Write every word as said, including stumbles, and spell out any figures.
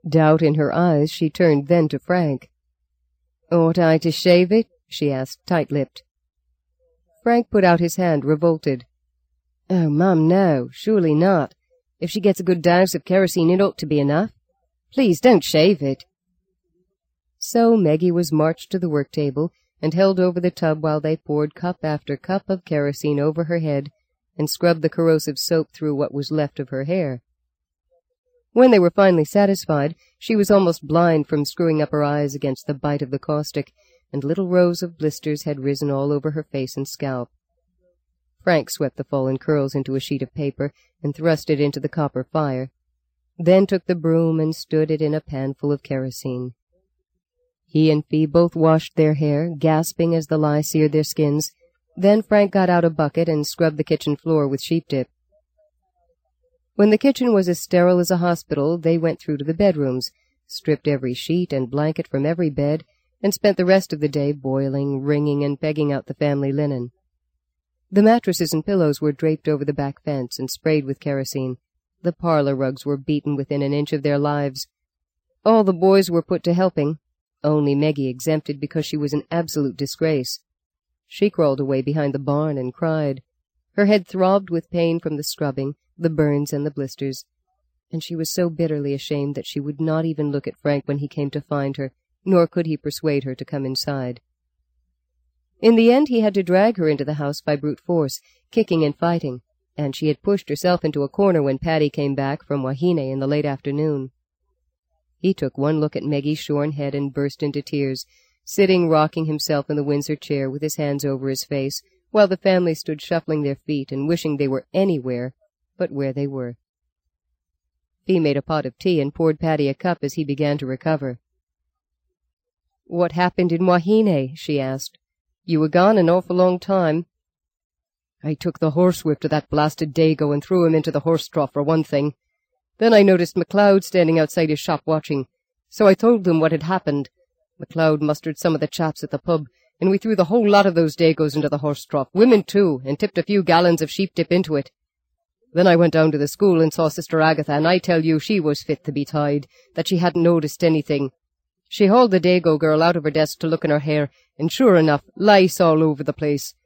Doubt in her eyes, she turned then to Frank. "Ought I to shave it?" she asked, tight-lipped. Frank put out his hand, revolted. "Oh, Mum, no, surely not. If she gets a good douse of kerosene, it ought to be enough. Please don't shave it." So Meggie was marched to the work-table and held over the tub while they poured cup after cup of kerosene over her head and scrubbed the corrosive soap through what was left of her hair. When they were finally satisfied, she was almost blind from screwing up her eyes against the bite of the caustic, and little rows of blisters had risen all over her face and scalp. Frank swept the fallen curls into a sheet of paper and thrust it into the copper fire, then took the broom and stood it in a pan full of kerosene. He and Fee both washed their hair, gasping as the lye seared their skins. Then Frank got out a bucket and scrubbed the kitchen floor with sheep dip. When the kitchen was as sterile as a hospital, they went through to the bedrooms, stripped every sheet and blanket from every bed, and spent the rest of the day boiling, wringing, and pegging out the family linen. The mattresses and pillows were draped over the back fence and sprayed with kerosene. The parlor rugs were beaten within an inch of their lives. All the boys were put to helping, only Meggie exempted because she was an absolute disgrace. She crawled away behind the barn and cried. Her head throbbed with pain from the scrubbing, the burns and the blisters, and she was so bitterly ashamed that she would not even look at Frank when he came to find her, nor could he persuade her to come inside. In the end he had to drag her into the house by brute force, kicking and fighting, and she had pushed herself into a corner when Paddy came back from Wahine in the late afternoon. He took one look at Meggie's shorn head and burst into tears, sitting rocking himself in the Windsor chair with his hands over his face, while the family stood shuffling their feet and wishing they were anywhere but where they were. Fee made a pot of tea and poured Paddy a cup as he began to recover. "What happened in Wahine?" she asked. "You were gone an awful long time." "I took the horsewhip to that blasted Dago and threw him into the horse trough for one thing. Then I noticed MacLeod standing outside his shop watching, so I told him what had happened. MacLeod mustered some of the chaps at the pub, and we threw the whole lot of those Dagos into the horse trough, women too, and tipped a few gallons of sheep dip into it. Then I went down to the school and saw Sister Agatha, and I tell you she was fit to be tied, that she hadn't noticed anything. She hauled the Dago girl out of her desk to look in her hair, and sure enough, lice all over the place,